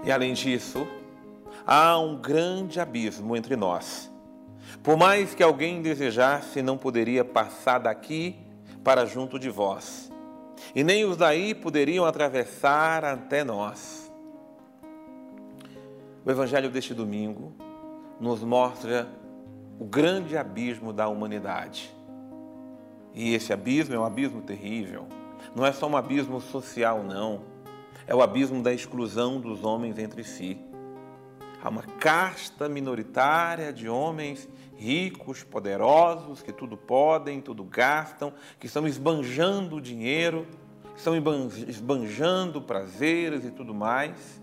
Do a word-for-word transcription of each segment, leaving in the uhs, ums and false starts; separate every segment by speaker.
Speaker 1: E além disso, há um grande abismo entre nós. Por mais que alguém desejasse, não poderia passar daqui para junto de vós, e nem os daí poderiam atravessar até nós. O Evangelho deste domingo nos mostra o grande abismo da humanidade. E esse abismo é um abismo terrível. Não é só um abismo social, não. É o abismo da exclusão dos homens entre si. Há uma casta minoritária de homens ricos, poderosos, que tudo podem, tudo gastam, que estão esbanjando dinheiro, que estão esbanjando prazeres e tudo mais,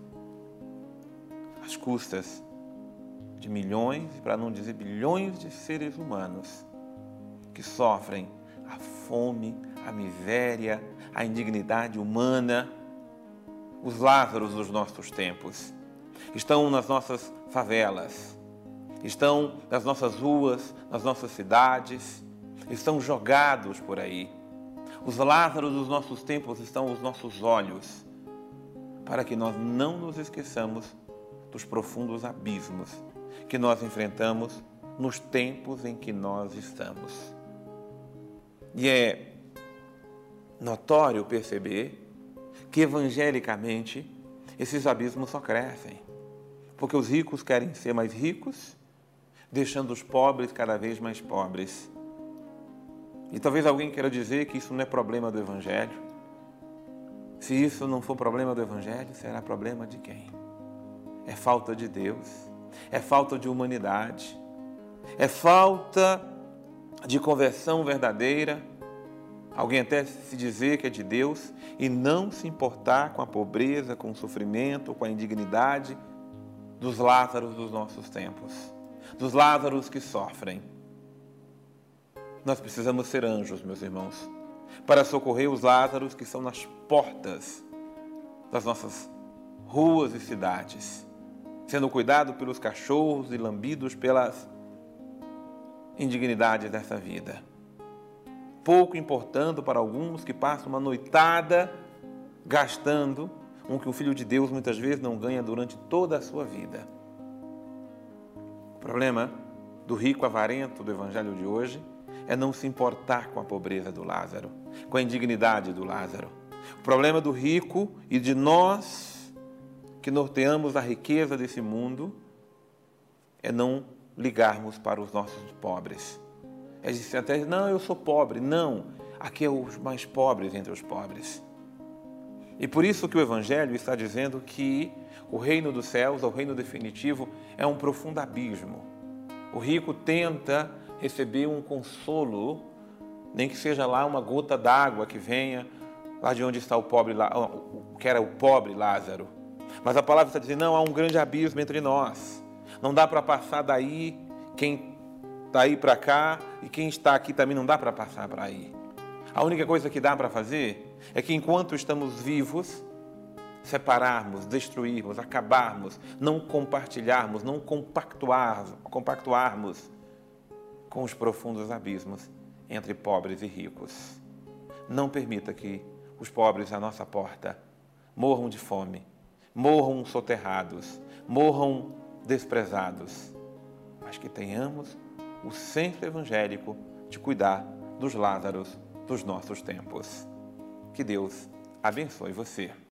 Speaker 1: às custas de milhões, para não dizer bilhões de seres humanos que sofrem a fome, a miséria, a indignidade humana. Os Lázaros dos nossos tempos estão nas nossas favelas, estão nas nossas ruas, nas nossas cidades, estão jogados por aí. Os Lázaros dos nossos tempos estão aos nossos olhos, para que nós não nos esqueçamos dos profundos abismos que nós enfrentamos nos tempos em que nós estamos. E é notório perceber que, evangelicamente, esses abismos só crescem, porque os ricos querem ser mais ricos, deixando os pobres cada vez mais pobres. E talvez alguém queira dizer que isso não é problema do Evangelho. Se isso não for problema do Evangelho, será problema de quem? É falta de Deus, é falta de humanidade, é falta de conversão verdadeira. Alguém até se dizer que é de Deus e não se importar com a pobreza, com o sofrimento, com a indignidade dos Lázaros dos nossos tempos, dos Lázaros que sofrem. Nós precisamos ser anjos, meus irmãos, para socorrer os Lázaros que estão nas portas das nossas ruas e cidades, sendo cuidados pelos cachorros e lambidos pelas indignidades dessa vida. Pouco importando para alguns que passam uma noitada gastando o que um filho de Deus muitas vezes não ganha durante toda a sua vida. O problema do rico avarento do Evangelho de hoje é não se importar com a pobreza do Lázaro, com a indignidade do Lázaro. O problema do rico e de nós que norteamos a riqueza desse mundo é não ligarmos para os nossos pobres. É dizer até, não, eu sou pobre. Não, aqui é os mais pobres entre os pobres. E por isso que o Evangelho está dizendo que o reino dos céus, o reino definitivo, é um profundo abismo. O rico tenta receber um consolo, nem que seja lá uma gota d'água que venha lá de onde está o pobre, que era o pobre Lázaro. Mas a palavra está dizendo, não, há um grande abismo entre nós. Não dá para passar daí quem está aí para cá e quem está aqui também não dá para passar para aí. A única coisa que dá para fazer é que enquanto estamos vivos, separarmos, destruirmos, acabarmos, não compartilharmos, não compactuar, compactuarmos com os profundos abismos entre pobres e ricos. Não permita que os pobres à nossa porta morram de fome, morram soterrados, morram desprezados, mas que tenhamos o senso evangélico de cuidar dos Lázaros dos nossos tempos. Que Deus abençoe você.